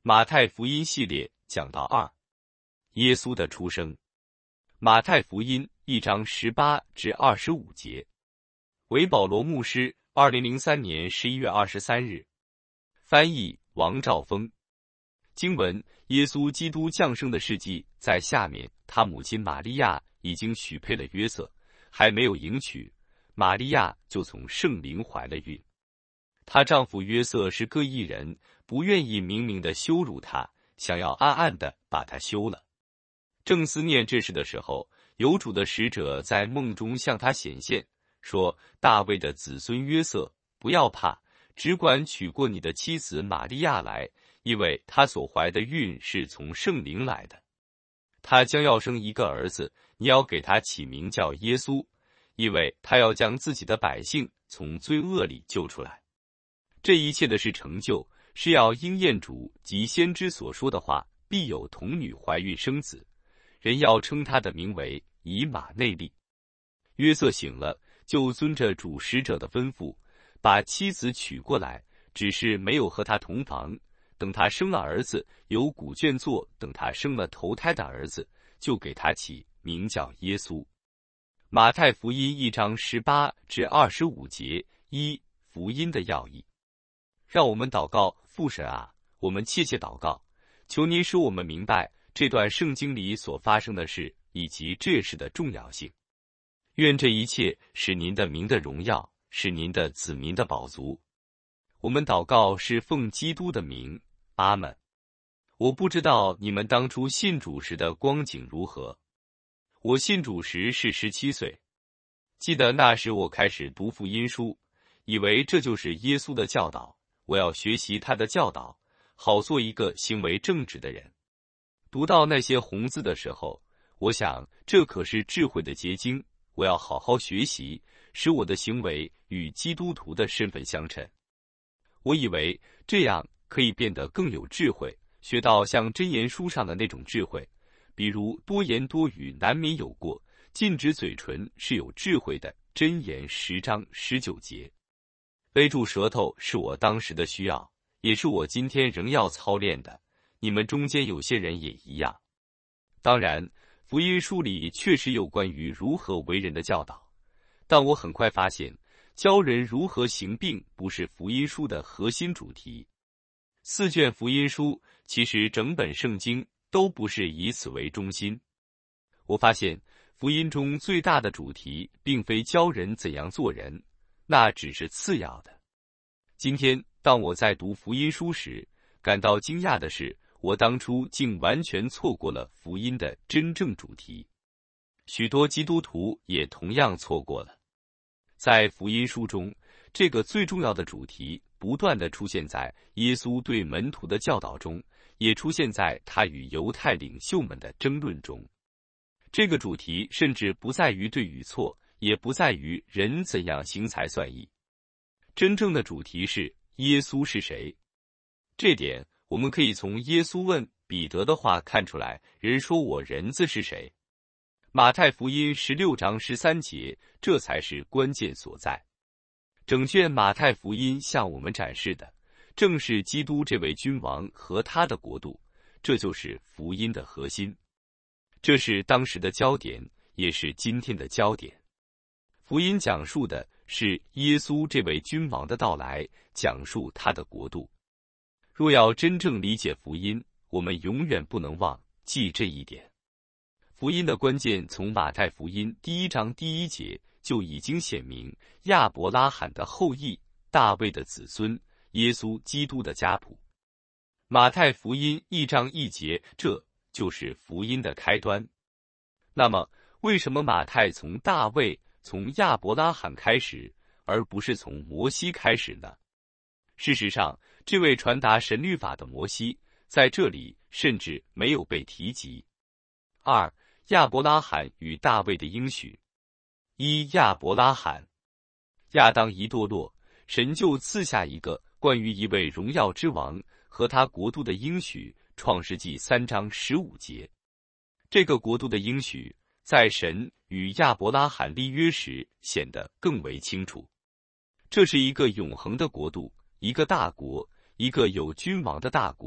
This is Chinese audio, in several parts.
马太福音系列讲到2，耶稣的出生。马太福音1章18至25节。韦保罗牧师，2003年11月23日。翻译王兆峰。经文：耶稣基督降生的事迹在下面。他母亲玛利亚已经许配了约瑟，还没有迎娶，玛利亚就从圣灵怀了孕。她丈夫约瑟是个义人，不愿意明明地羞辱她，想要暗暗地把她休了。正思念这事的时候，有主的使者在梦中向他显现，说：大卫的子孙约瑟，不要怕，只管娶过你的妻子玛利亚来，因为她所怀的孕是从圣灵来的。他将要生一个儿子，你要给他起名叫耶稣，因为他要将自己的百姓从罪恶里救出来。这一切的事成就，是要应验主及先知所说的话，必有童女怀孕生子，人要称他的名为以马内利。约瑟醒了，就遵着主使者的吩咐，把妻子娶过来，只是没有和他同房。等他生了儿子，有古卷作；等他生了头胎的儿子，就给他起名叫耶稣。马太福音1章18至25节。福音的要义。让我们祷告。父神啊，我们切切祷告，求您使我们明白这段圣经里所发生的事，以及这事的重要性。愿这一切使您的名的荣耀，使您的子民的饱足。我们祷告是奉基督的名，阿们。我不知道你们当初信主时的光景如何。我信主时是17岁，记得那时我开始读福音书，以为这就是耶稣的教导，我要学习他的教导，好做一个行为正直的人。读到那些红字的时候，我想这可是智慧的结晶，我要好好学习，使我的行为与基督徒的身份相称。我以为这样可以变得更有智慧，学到像箴言书上的那种智慧，比如多言多语难免有过，禁止嘴唇是有智慧的，箴言10章19节。勒住舌头是我当时的需要，也是我今天仍要操练的，你们中间有些人也一样。当然，福音书里确实有关于如何为人的教导，但我很快发现教人如何行并不是福音书的核心主题。4卷福音书，其实整本圣经都不是以此为中心。我发现福音中最大的主题并非教人怎样做人，那只是次要的。今天当我在读福音书时，感到惊讶的是，我当初竟完全错过了福音的真正主题。许多基督徒也同样错过了。在福音书中，这个最重要的主题不断地出现在耶稣对门徒的教导中，也出现在他与犹太领袖们的争论中。这个主题甚至不在于对与错，也不在于人怎样行才算义。真正的主题是耶稣是谁。这点我们可以从耶稣问彼得的话看出来，人说我人子是谁。马太福音16章13节，这才是关键所在。整卷马太福音向我们展示的，正是基督这位君王和他的国度，这就是福音的核心。这是当时的焦点，也是今天的焦点。福音讲述的是耶稣这位君王的到来，讲述他的国度。若要真正理解福音，我们永远不能忘记这一点。福音的关键从马太福音1章1节就已经显明，亚伯拉罕的后裔，大卫的子孙，耶稣基督的家谱。马太福音1章1节，这就是福音的开端。那么，为什么马太从大卫、从亚伯拉罕开始，而不是从摩西开始呢？事实上，这位传达神律法的摩西，在这里甚至没有被提及。2. 亚伯拉罕与大卫的应许。亚伯拉罕。亚当一堕落，神就赐下一个关于一位荣耀之王和他国度的应许，创世纪3章15节。这个国度的应许，在神与亚伯拉罕立约时显得更为清楚。这是一个永恒的国度，一个大国，一个有君王的大国，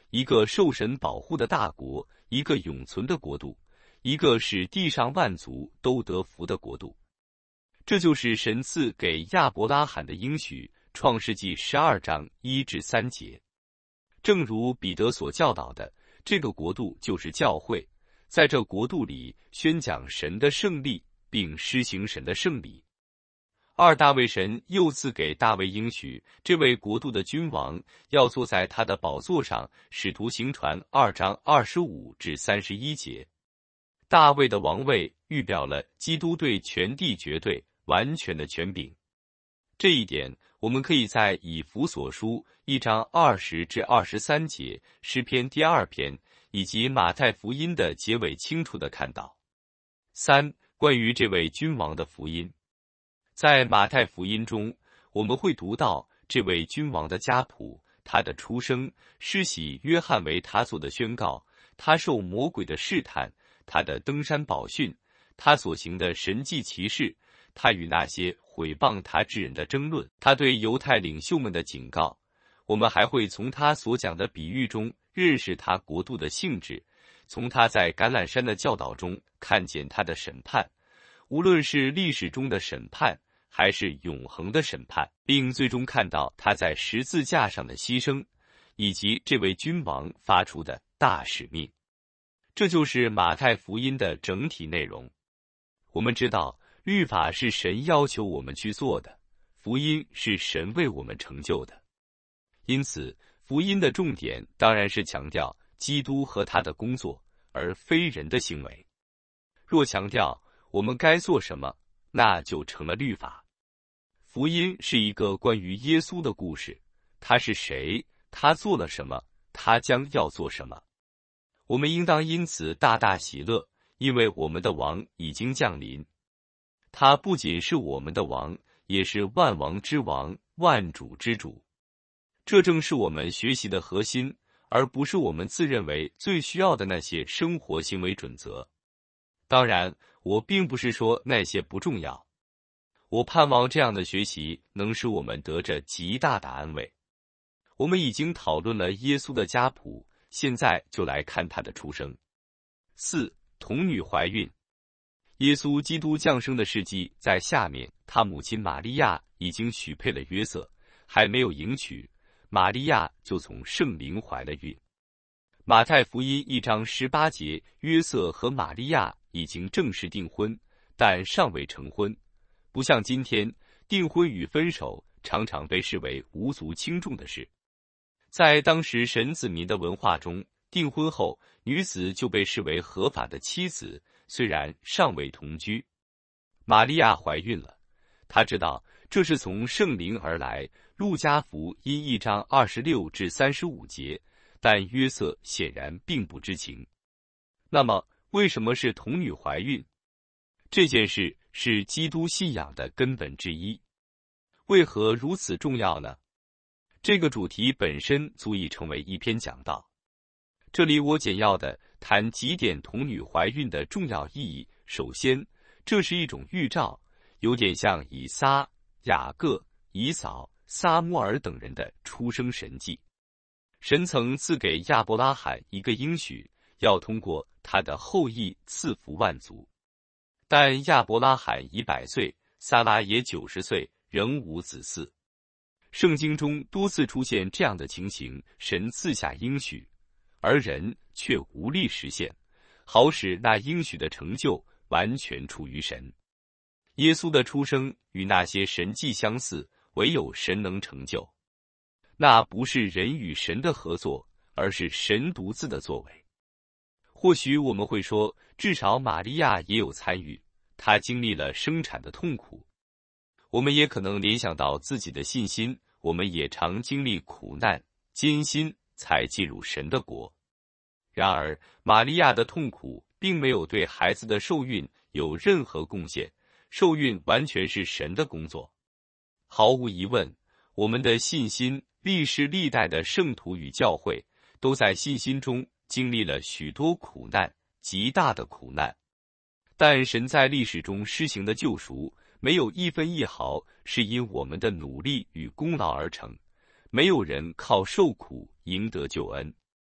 一个受神保护的大国，一个永存的国度，一个使地上万族都得福的国度。这就是神赐给亚伯拉罕的应许，创世纪12章1至3节。正如彼得所教导的，这个国度就是教会，在这国度里宣讲神的胜利，并施行神的圣礼。大卫神又赐给大卫应许，这位国度的君王要坐在他的宝座上，使徒行传2章25至31节。大卫的王位预表了基督对全地绝对完全的权柄。这一点我们可以在以弗所书1章20至23节、诗篇第2篇以及马太福音的结尾清楚地看到。3. 关于这位君王的福音。在马太福音中，我们会读到这位君王的家谱，他的出生，施洗约翰为他做的宣告，他受魔鬼的试探，他的登山宝训，他所行的神迹奇事，他与那些毁谤他之人的争论，他对犹太领袖们的警告。我们还会从他所讲的比喻中认识他国度的性质，从他在橄榄山的教导中看见他的审判，无论是历史中的审判还是永恒的审判，并最终看到他在十字架上的牺牲，以及这位君王发出的大使命。这就是马太福音的整体内容。我们知道，律法是神要求我们去做的，福音是神为我们成就的。因此，福音的重点当然是强调基督和他的工作，而非人的行为。若强调我们该做什么，那就成了律法。福音是一个关于耶稣的故事，他是谁，他做了什么，他将要做什么。我们应当因此大大喜乐，因为我们的王已经降临。他不仅是我们的王，也是万王之王，万主之主。这正是我们学习的核心，而不是我们自认为最需要的那些生活行为准则。当然，我并不是说那些不重要。我盼望这样的学习能使我们得着极大的安慰。我们已经讨论了耶稣的家谱，现在就来看他的出生。4. 童女怀孕。耶稣基督降生的事迹在下面，他母亲玛利亚已经许配了约瑟，还没有迎娶，玛利亚就从圣灵怀了孕。马太福音1章18节，约瑟和玛利亚已经正式订婚，但尚未成婚。不像今天，订婚与分手常常被视为无足轻重的事。在当时神子民的文化中，订婚后女子就被视为合法的妻子，虽然尚未同居。玛利亚怀孕了，她知道这是从圣灵而来，路加福音1章26至35节，但约瑟显然并不知情。那么，为什么是童女怀孕？这件事是基督信仰的根本之一。为何如此重要呢？这个主题本身足以成为一篇讲道。这里我简要地谈几点童女怀孕的重要意义。首先，这是一种预兆，有点像以撒、雅各、以扫、撒母耳等人的出生神迹。神曾赐给亚伯拉罕一个应许，要通过他的后裔赐福万族。但亚伯拉罕已100岁，撒拉也90岁，仍无子嗣。圣经中多次出现这样的情形，神赐下应许，而人却无力实现，好使那应许的成就完全出于神。耶稣的出生与那些神迹相似，唯有神能成就。那不是人与神的合作，而是神独自的作为。或许我们会说，至少玛利亚也有参与，她经历了生产的痛苦。我们也可能联想到自己的信心，我们也常经历苦难、艰辛，才进入神的国。然而，玛利亚的痛苦并没有对孩子的受孕有任何贡献，受孕完全是神的工作。毫无疑问，我们的信心，历世历代的圣徒与教会，都在信心中经历了许多苦难，极大的苦难。但神在历史中施行的救赎，没有一分一毫是因我们的努力与功劳而成，没有人靠受苦赢得救恩。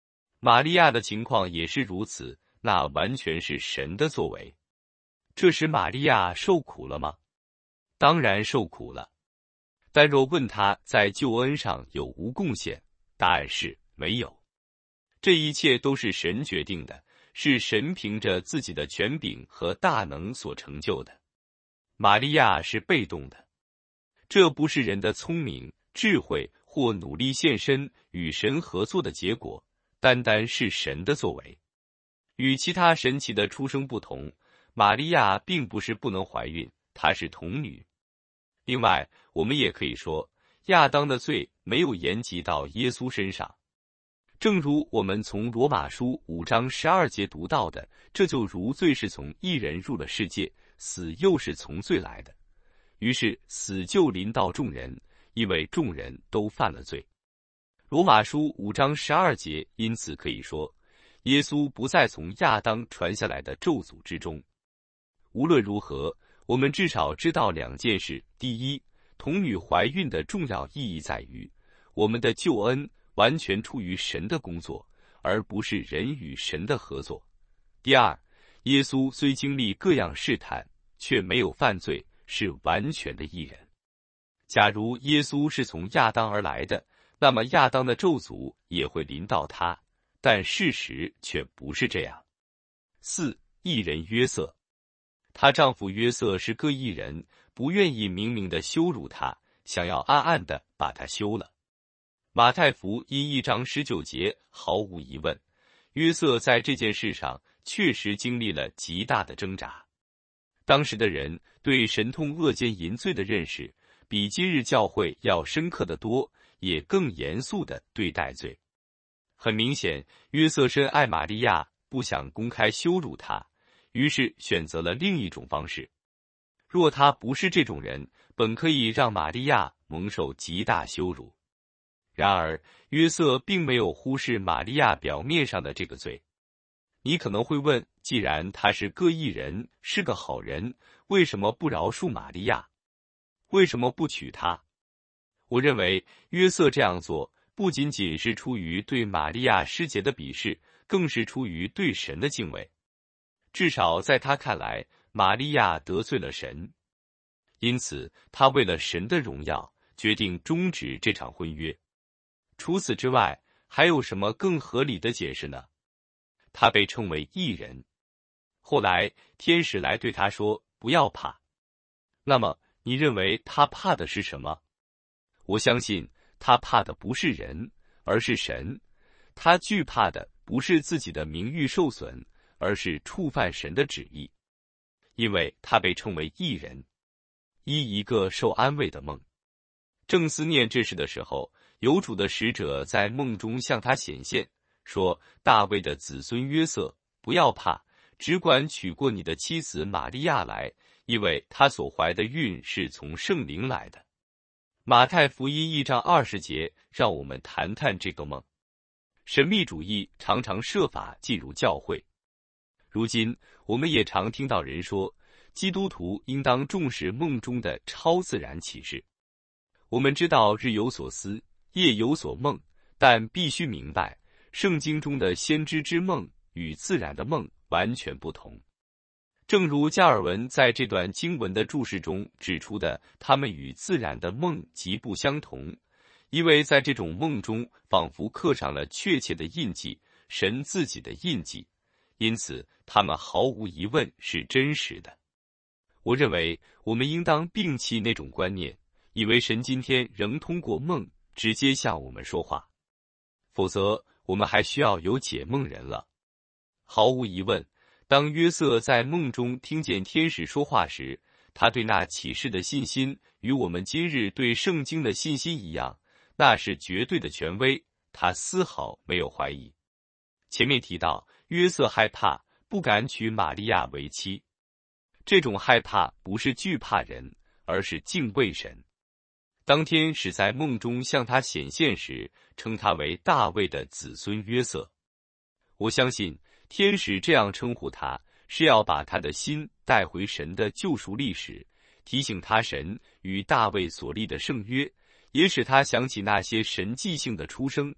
玛利亚的情况也是如此，那完全是神的作为。这使玛利亚受苦了吗？当然受苦了。但若问他在救恩上有无贡献，答案是没有。这一切都是神决定的，是神凭着自己的权柄和大能所成就的。玛利亚是被动的，这不是人的聪明、智慧或努力献身与神合作的结果，单单是神的作为。与其他神奇的出生不同，玛利亚并不是不能怀孕，她是童女。另外，我们也可以说，亚当的罪没有延及到耶稣身上。正如我们从罗马书5章12节读到的，这就如罪是从一人入了世界，死又是从罪来的。于是死就临到众人，因为众人都犯了罪。罗马书5章12节因此可以说，耶稣不再从亚当传下来的咒诅之中。无论如何，我们至少知道两件事：第一，童女怀孕的重要意义在于，我们的救恩完全出于神的工作，而不是人与神的合作。第二，耶稣虽经历各样试探，却没有犯罪，是完全的义人。假如耶稣是从亚当而来的，那么亚当的咒诅也会临到他，但事实却不是这样。4. 义人约瑟，她丈夫约瑟是个义人，不愿意明明的羞辱她，想要暗暗的把她休了。马太福音1章19节，毫无疑问，约瑟在这件事上确实经历了极大的挣扎。当时的人对神通恶奸淫罪的认识，比今日教会要深刻得多，也更严肃地对待罪。很明显，约瑟深爱玛利亚，不想公开羞辱她，于是选择了另一种方式。若他不是这种人，本可以让玛利亚蒙受极大羞辱。然而，约瑟并没有忽视玛利亚表面上的这个罪。你可能会问，既然他是个义人，是个好人，为什么不饶恕玛利亚？为什么不娶她？我认为，约瑟这样做不仅仅是出于对玛利亚失节的鄙视，更是出于对神的敬畏。至少在他看来，玛利亚得罪了神，因此他为了神的荣耀，决定终止这场婚约。除此之外，还有什么更合理的解释呢？他被称为义人。后来天使来对他说，不要怕。那么你认为他怕的是什么？我相信他怕的不是人，而是神。他惧怕的不是自己的名誉受损，而是触犯神的旨意。因为他被称为义人。一个受安慰的梦。正思念这事的时候，有主的使者在梦中向他显现，说，大卫的子孙约瑟，不要怕，只管娶过你的妻子玛利亚来，因为她所怀的孕是从圣灵来的。马太福音1章20节，让我们谈谈这个梦。神秘主义常常设法进入教会。如今，我们也常听到人说，基督徒应当重视梦中的超自然启示。我们知道日有所思，夜有所梦，但必须明白，圣经中的先知之梦与自然的梦完全不同。正如加尔文在这段经文的注释中指出的，它们与自然的梦极不相同，因为在这种梦中仿佛刻上了确切的印记，神自己的印记，因此它们毫无疑问是真实的。我认为我们应当摒弃那种观念，以为神今天仍通过梦直接向我们说话，否则我们还需要有解梦人了。毫无疑问，当约瑟在梦中听见天使说话时，他对那启示的信心与我们今日对圣经的信心一样，那是绝对的权威，他丝毫没有怀疑。前面提到，约瑟害怕，不敢娶玛利亚为妻。这种害怕不是惧怕人，而是敬畏神。当天使在梦中向他显现时，称他为大卫的子孙约瑟。我相信天使这样称呼他，是要把他的心带回神的救赎历史，提醒他神与大卫所立的圣约，也使他想起那些神迹性的出生。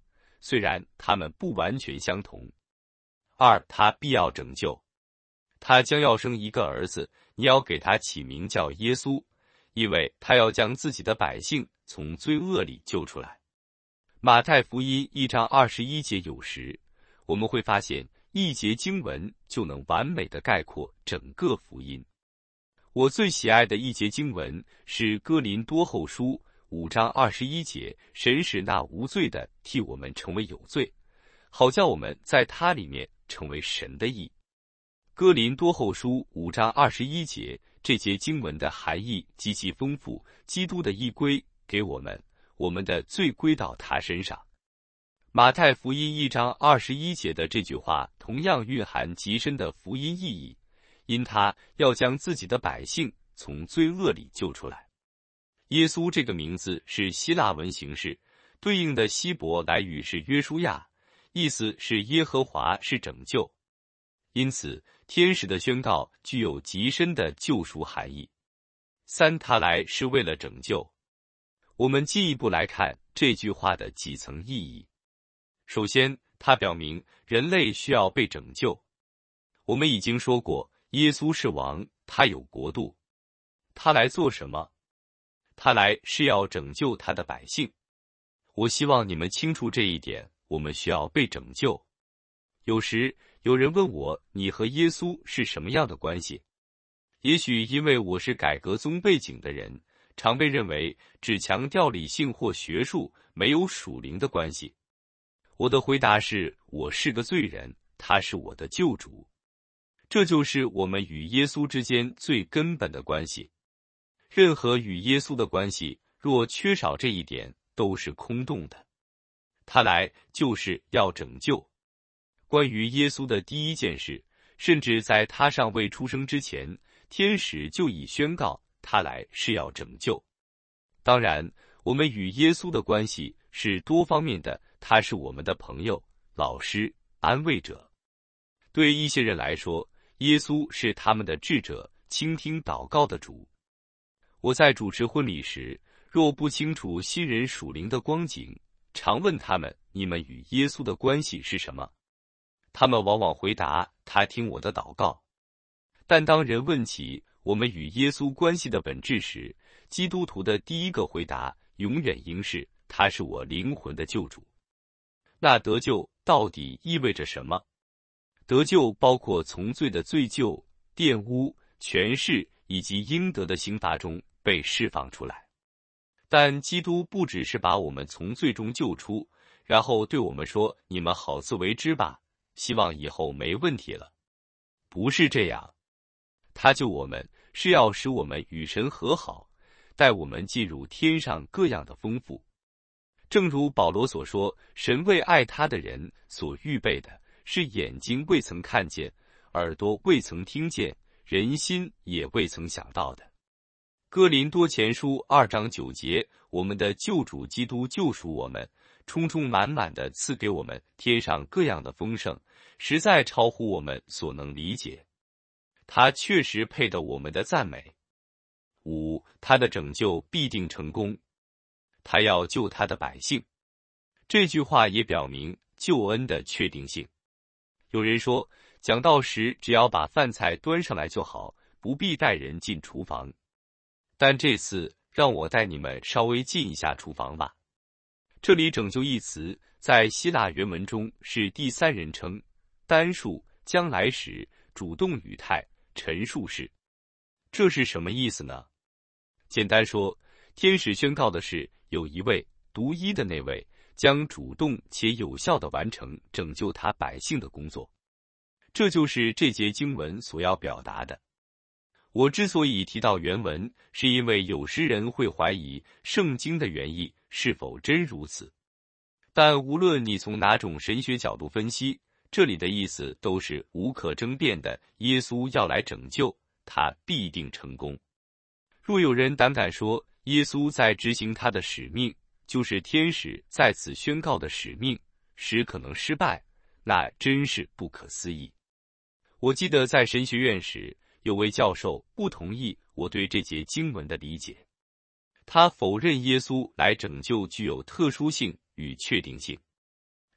虽然它们不完全相同。二，他必要拯救，他将要生一个儿子，你要给他起名叫耶稣，因为他要将自己的百姓从罪恶里救出来。马太福音1章21节，有时我们会发现一节经文就能完美的概括整个福音。我最喜爱的一节经文是哥林多后书5章21节，神使那无罪的替我们成为有罪，好叫我们在他里面成为神的义。哥林多后书5章21节，这节经文的含义极其丰富，基督的义归给我们，我们的罪归到他身上。马太福音1章21节的这句话同样蕴含极深的福音意义，因他要将自己的百姓从罪恶里救出来。耶稣这个名字是希腊文形式，对应的希伯来语是约书亚，意思是耶和华是拯救。因此，天使的宣告具有极深的救赎含义。三，他来是为了拯救。我们进一步来看这句话的几层意义。首先，它表明人类需要被拯救。我们已经说过，耶稣是王，他有国度。他来做什么？他来是要拯救他的百姓。我希望你们清楚这一点，我们需要被拯救。有时有人问我，你和耶稣是什么样的关系？也许因为我是改革宗背景的人，常被认为只强调理性或学术，没有属灵的关系。我的回答是，我是个罪人，他是我的救主。这就是我们与耶稣之间最根本的关系。任何与耶稣的关系，若缺少这一点，都是空洞的。他来就是要拯救。关于耶稣的第一件事，甚至在他尚未出生之前，天使就已宣告他来是要拯救。当然，我们与耶稣的关系是多方面的，他是我们的朋友、老师、安慰者。对一些人来说，耶稣是他们的智者，倾听祷告的主。我在主持婚礼时，若不清楚新人属灵的光景，常问他们：你们与耶稣的关系是什么？他们往往回答：他听我的祷告。但当人问起我们与耶稣关系的本质时，基督徒的第一个回答永远应是：他是我灵魂的救主。那得救到底意味着什么？得救包括从罪的罪疚、玷污、权势以及应得的刑罚中被释放出来。但基督不只是把我们从罪中救出，然后对我们说：你们好自为之吧，希望以后没问题了。不是这样，他救我们是要使我们与神和好，带我们进入天上各样的丰富。正如保罗所说，神为爱他的人所预备的是眼睛未曾看见，耳朵未曾听见，人心也未曾想到的。哥林多前书2章9节，我们的救主基督救赎我们，充充满满的赐给我们天上各样的丰盛，实在超乎我们所能理解。他确实配得我们的赞美。5，他的拯救必定成功。他要救他的百姓。这句话也表明救恩的确定性。有人说，讲道时只要把饭菜端上来就好，不必带人进厨房。但这次让我带你们稍微进一下厨房吧。这里拯救一词在希腊原文中是第三人称，单数，将来时，主动语态，陈述式。这是什么意思呢？简单说，天使宣告的是有一位独一的那位将主动且有效地完成拯救他百姓的工作。这就是这节经文所要表达的。我之所以提到原文，是因为有时人会怀疑圣经的原意是否真如此。但无论你从哪种神学角度分析，这里的意思都是无可争辩的，耶稣要来拯救，他必定成功。若有人胆敢说耶稣在执行他的使命，就是天使在此宣告的使命，时可能失败，那真是不可思议。我记得在神学院时，有位教授不同意我对这节经文的理解，他否认耶稣来拯救具有特殊性与确定性。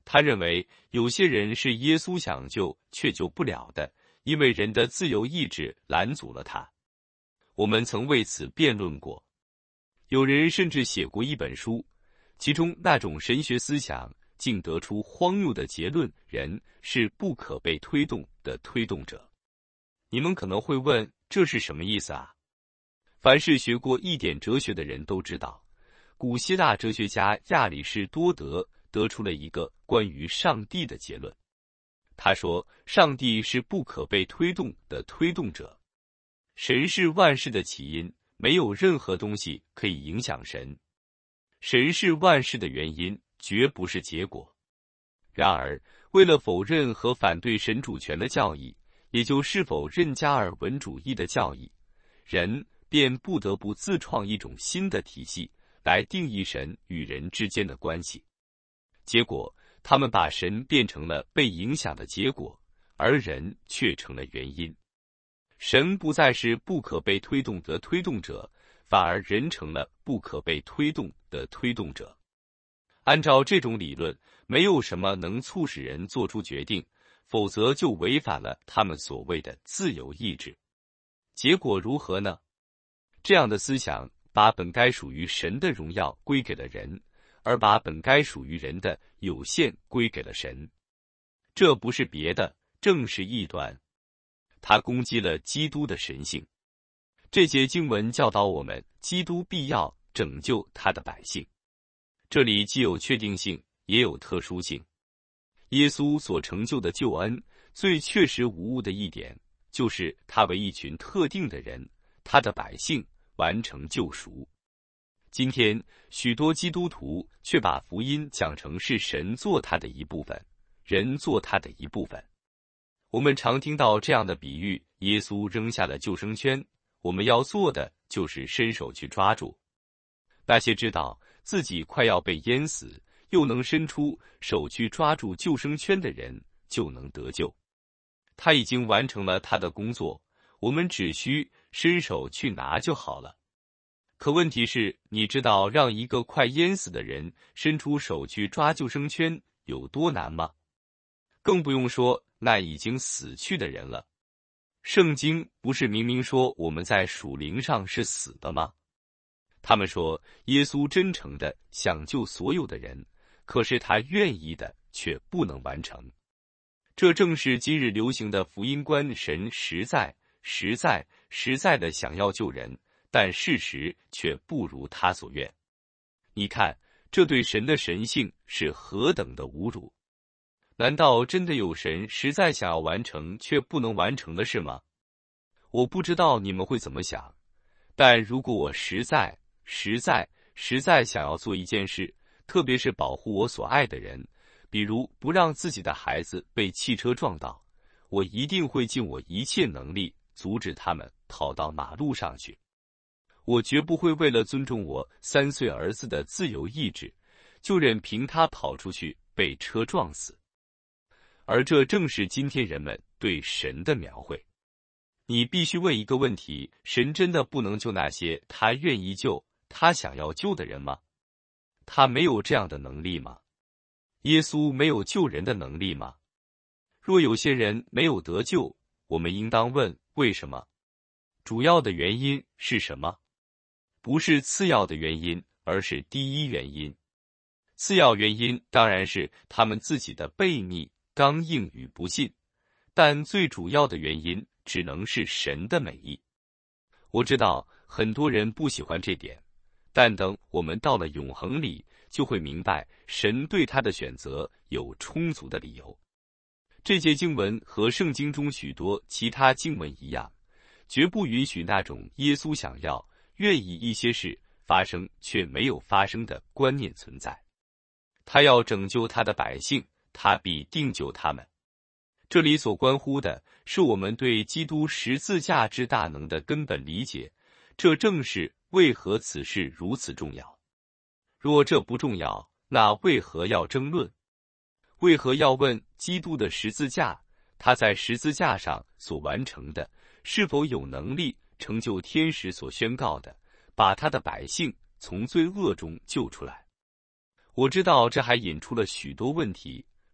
他认为有些人是耶稣想救却救不了的，因为人的自由意志拦阻了他。我们曾为此辩论过，有人甚至写过一本书，其中那种神学思想竟得出荒谬的结论：人是不可被推动的推动者。你们可能会问，这是什么意思啊？凡是学过一点哲学的人都知道，古希腊哲学家亚里士多德得出了一个关于上帝的结论。他说，上帝是不可被推动的推动者，神是万事的起因，没有任何东西可以影响神。神是万事的原因，绝不是结果。然而，为了否认和反对神主权的教义，也就是否认加尔文主义的教义，人便不得不自创一种新的体系来定义神与人之间的关系。结果，他们把神变成了被影响的结果，而人却成了原因。神不再是不可被推动的推动者，反而人成了不可被推动的推动者。按照这种理论，没有什么能促使人做出决定，否则就违反了他们所谓的自由意志。结果如何呢？这样的思想把本该属于神的荣耀归给了人，而把本该属于人的有限归给了神。这不是别的，正是异端。他攻击了基督的神性。这节经文教导我们，基督必要拯救他的百姓。这里既有确定性，也有特殊性。耶稣所成就的救恩，最确实无误的一点，就是他为一群特定的人，他的百姓完成救赎。今天，许多基督徒却把福音讲成是神做他的一部分，人做他的一部分。我们常听到这样的比喻：耶稣扔下了救生圈，我们要做的就是伸手去抓住。那些知道自己快要被淹死，又能伸出手去抓住救生圈的人，就能得救。他已经完成了他的工作，我们只需伸手去拿就好了。可问题是，你知道让一个快淹死的人伸出手去抓救生圈有多难吗？更不用说那已经死去的人了。圣经不是明明说我们在属灵上是死的吗？他们说耶稣真诚地想救所有的人，可是他愿意的却不能完成。这正是今日流行的福音观：神实在的想要救人，但事实却不如他所愿。你看，这对神的神性是何等的侮辱！难道真的有神实在想要完成却不能完成的事吗？我不知道你们会怎么想，但如果我实在想要做一件事，特别是保护我所爱的人，比如不让自己的孩子被汽车撞到，我一定会尽我一切能力阻止他们跑到马路上去。我绝不会为了尊重我3岁儿子的自由意志，就任凭他跑出去被车撞死。而这正是今天人们对神的描绘。你必须问一个问题：神真的不能救那些他愿意救、他想要救的人吗？他没有这样的能力吗？耶稣没有救人的能力吗？若有些人没有得救，我们应当问为什么？主要的原因是什么？不是次要的原因，而是第一原因。次要原因当然是他们自己的悖逆、刚硬与不信，但最主要的原因只能是神的美意。我知道很多人不喜欢这点，但等我们到了永恒里，就会明白神对他的选择有充足的理由。这节经文和圣经中许多其他经文一样，绝不允许那种耶稣想要、愿意一些事发生却没有发生的观念存在。他要拯救他的百姓，他必定救他们。这里所关乎的是我们对基督十字架之大能的根本理解，这正是为何此事如此重要。若这不重要，那为何要争论？为何要问基督的十字架，他在十字架上所完成的，是否有能力成就天使所宣告的，把他的百姓从罪恶中救出来？我知道这还引出了许多问题，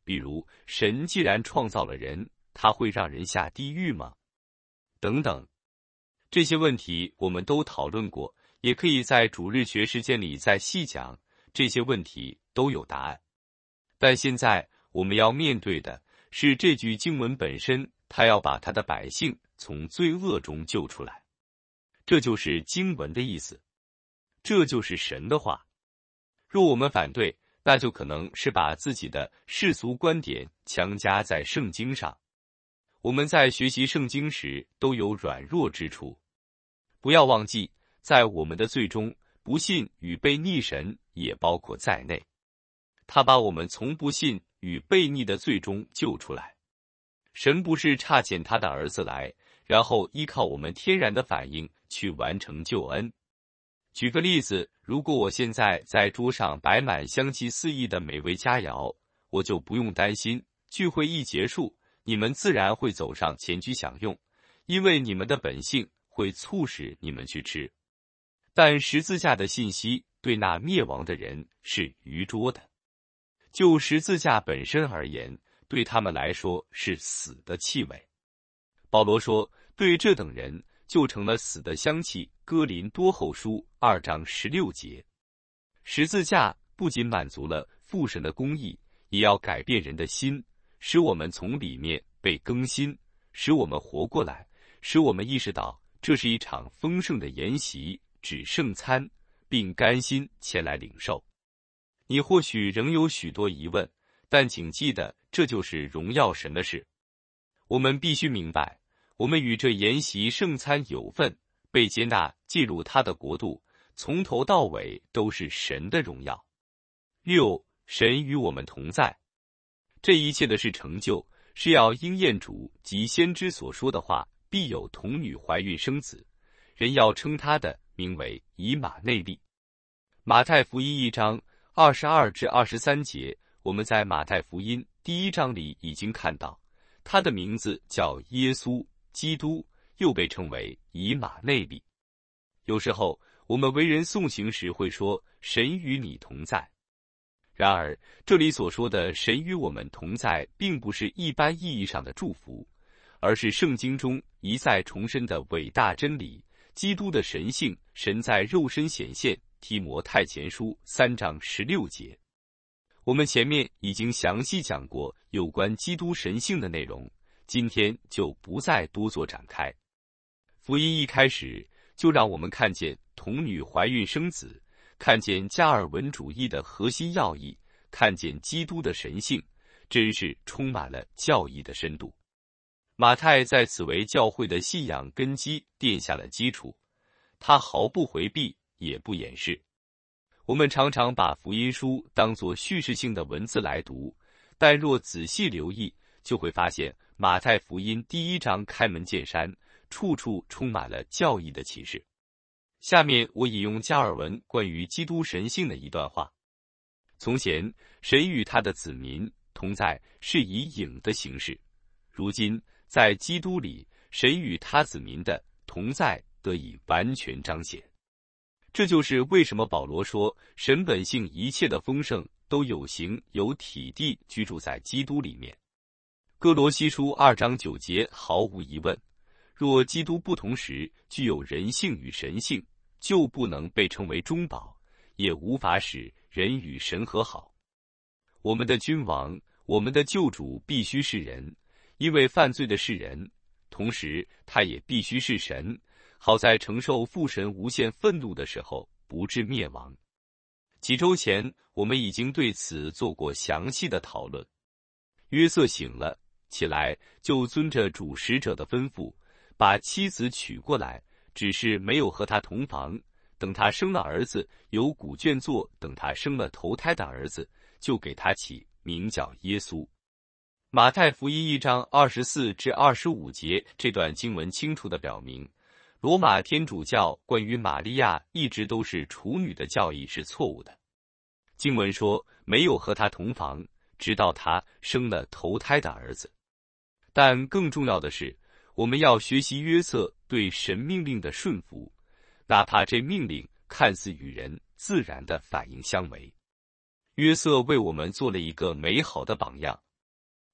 比如神既然创造了人，他会让人下地狱吗？等等。这些问题我们都讨论过，也可以在主日学时间里再细讲，这些问题都有答案。但现在我们要面对的是这句经文本身，他要把他的百姓从罪恶中救出来。这就是经文的意思，这就是神的话。若我们反对，那就可能是把自己的世俗观点强加在圣经上。我们在学习圣经时都有软弱之处，不要忘记，在我们的罪中，不信与背逆神也包括在内。他把我们从不信与背逆的罪中救出来。神不是差遣他的儿子来，然后依靠我们天然的反应去完成救恩。举个例子，如果我现在在桌上摆满香气四溢的美味佳肴，我就不用担心聚会一结束，你们自然会走上前去享用，因为你们的本性会促使你们去吃。但十字架的信息对那灭亡的人是愚拙的，就十字架本身而言，对他们来说是死的气味。保罗说，对这等人就成了死的香气。哥林多后书2章16节。十字架不仅满足了父神的公义，也要改变人的心，使我们从里面被更新，使我们活过来，使我们意识到这是一场丰盛的筵席，指圣餐，并甘心前来领受。你或许仍有许多疑问，但请记得，这就是荣耀神的事。我们必须明白，我们与这筵席圣餐有份，被接纳进入他的国度，从头到尾都是神的荣耀。6. 神与我们同在。这一切的事成就，是要应验主及先知所说的话，必有童女怀孕生子，人要称他的名为以马内利。马太福音1章22至23节，我们在马太福音第1章里已经看到，他的名字叫耶稣基督，又被称为以马内利。有时候我们为人诵行时会说神与你同在，然而这里所说的神与我们同在，并不是一般意义上的祝福，而是圣经中一再重申的伟大真理，基督的神性，神在肉身显现。提摩太前书3章16节。我们前面已经详细讲过有关基督神性的内容，今天就不再多做展开。福音一开始就让我们看见童女怀孕生子，看见加尔文主义的核心要义，看见基督的神性，真是充满了教义的深度。马太在此为教会的信仰根基奠下了基础，他毫不回避也不掩饰。我们常常把福音书当作叙事性的文字来读，但若仔细留意，就会发现马太福音第1章开门见山，处处充满了教义的启示。下面我引用加尔文关于基督神性的一段话：从前神与他的子民同在是以影的形式，如今在基督里，神与他子民的同在得以完全彰显。这就是为什么保罗说，神本性一切的丰盛都有形有体地居住在基督里面。哥罗西书2章9节毫无疑问，若基督不同时具有人性与神性，就不能被称为中保，也无法使人与神和好。我们的君王，我们的救主必须是人，因为犯罪的是人，同时他也必须是神，好在承受父神无限愤怒的时候不致灭亡。几周前我们已经对此做过详细的讨论。约瑟醒了起来，就遵着主使者的吩咐，把妻子娶过来，只是没有和他同房。等他生了儿子，有古卷作，等他生了头胎的儿子，就给他起名叫耶稣。马太福音1章24至25节，这段经文清楚地表明，罗马天主教关于玛利亚一直都是处女的教义是错误的。经文说没有和他同房，直到他生了头胎的儿子。但更重要的是，我们要学习约瑟对神命令的顺服，哪怕这命令看似与人自然的反应相违。约瑟为我们做了一个美好的榜样，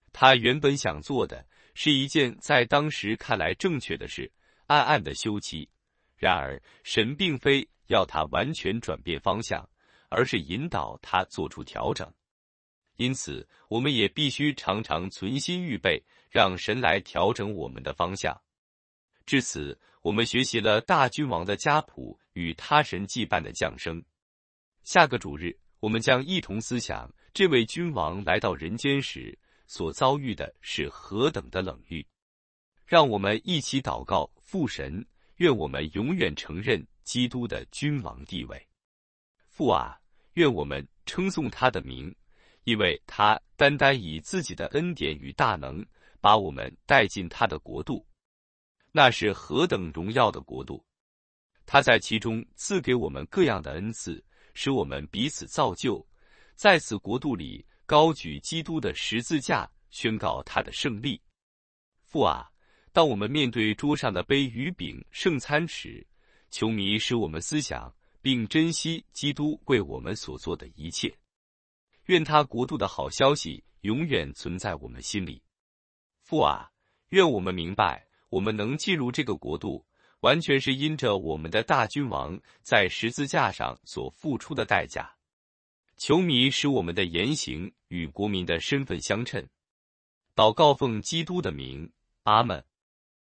他原本想做的是一件在当时看来正确的事，暗暗的休妻。然而，神并非要他完全转变方向，而是引导他做出调整。因此，我们也必须常常存心预备，让神来调整我们的方向。至此，我们学习了大君王的家谱与他神祭拜的降生。下个主日，我们将一同思想这位君王来到人间时所遭遇的是何等的冷遇。让我们一起祷告，父神，愿我们永远承认基督的君王地位。父啊，愿我们称颂他的名，因为他单单以自己的恩典与大能，把我们带进他的国度。那是何等荣耀的国度！他在其中赐给我们各样的恩赐，使我们彼此造就，在此国度里高举基督的十字架，宣告他的胜利。父啊，当我们面对桌上的杯与饼圣餐时，求祢使我们思想并珍惜基督为我们所做的一切。愿他国度的好消息永远存在我们心里。父啊，愿我们明白，我们能进入这个国度，完全是因着我们的大君王在十字架上所付出的代价。求祢使我们的言行与国民的身份相称。祷告奉基督的名，阿们。